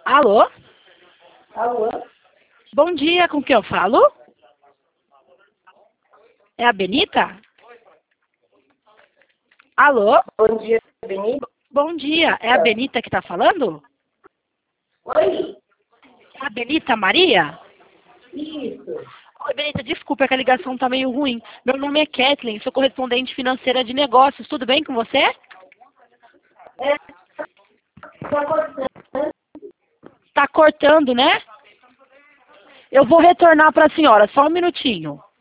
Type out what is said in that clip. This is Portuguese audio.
Alô? Alô? Bom dia, com quem eu falo? É a Benita? Alô? Bom dia, Benito. Bom dia, é a Benita que está falando? Oi? É a Benita Maria? Isso. Oi, Benita, desculpa, é que a ligação está meio ruim. Meu nome é Kathleen, sou correspondente financeira de negócios. Tudo bem com você? É, tá cortando. Está cortando, né? Eu vou retornar para a senhora, só um minutinho.